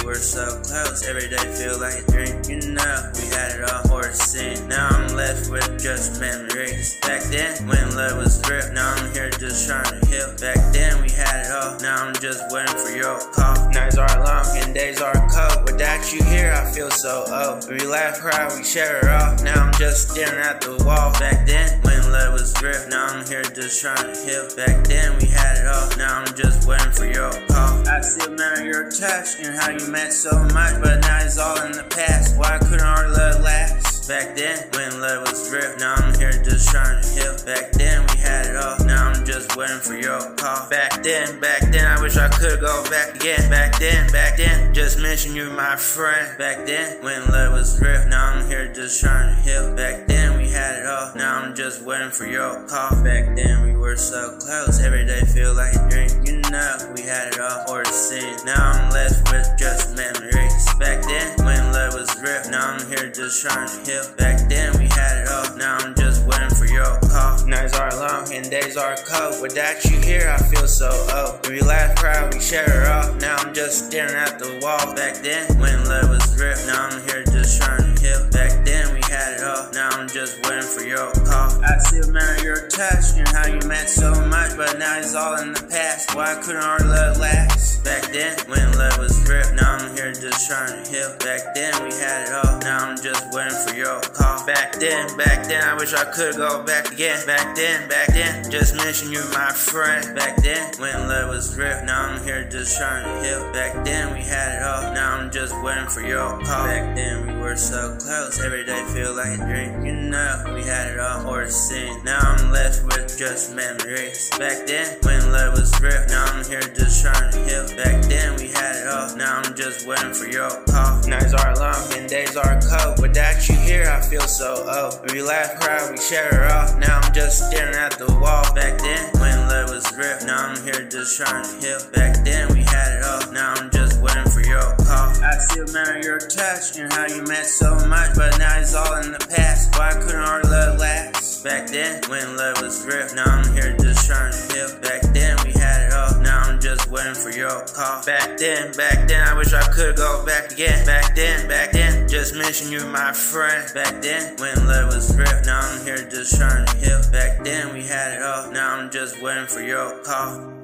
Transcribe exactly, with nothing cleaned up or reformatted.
were so close, every day feel like a dream. You know, we had it all for a scene. Now I'm left with just memories. Back then, when love was real, now I'm here just trying to heal. Back then, we had it all, now I'm just waiting for your call. Nights are long and days are cold. Without you here, I feel so old. We laugh, cry, we share it all. Now I'm just staring at the wall. Back then, when love was real, now I'm here just trying to heal. Back then, we had it all, now I'm just waiting for your call. I still remember your touch and how you meant so much, but now it's all in the past. Why couldn't our love last? Back then, when love was real, now I'm here just trying to heal. Back then, we had it all, now I'm just waiting for your call. Back then, back then, I wish I could go back again. Back then, back then, just mention you my friend. Back then, when love was real, now I'm here just trying to heal. Back then, we had it all, now I'm just waiting for your call. Back then, we were so close, every day feel like a dream. You know, we had it all for the scene. Now I'm left with just memories. Back then, when love was real, now I'm here just trying to heal. Back then, we had it all, now I'm just waiting for your call. Nights are long and days are cold. Without you here, I feel so old. We laugh, cry, we share it all. Now I'm just staring at the wall. Back then, when love was real, now I'm here just trying to heal. Back then, we had it all, now I'm just waiting for your call. I still remember your touch and how you meant so much, but now it's all in the past. Why couldn't our love last? Back then, when love was real, now I'm here just trying to heal. Back then, we had it all, now I'm just waiting for your call. Back then, back then, I wish I could go back again. Back then, back then, just mention you my friend. Back then, when love was real, now I'm here just trying to heal. Back then, we had it all, now I'm just waiting for your call. Back then, we were so close, every day feel like a dream. You know, we had it all for the scene. Now I'm left with just memories. Back then, when love was real, now I'm here just trying to heal. Back then, we had it all, now I'm just waiting for your call. Nights are long and days are cold. Without you here, I feel so old. We laugh, cry, we share it all. Now I'm just staring at the wall. Back then, when love was real, now I'm here just trying to heal. Back then, we had it all, now I'm just waiting for your call. I still remember your touch and how you meant so much, but now it's all in the past. Why couldn't our love last? Back then, when love was real, now I'm here just trying to heal. Back then, we had it all, now I'm just waiting for your call. Back then, back then, I wish I could go back again. Back then, back then, just mention you my friend. Back then, when love was real, now I'm here just trying to heal. Back then, we had it all, now I'm just waiting for your call.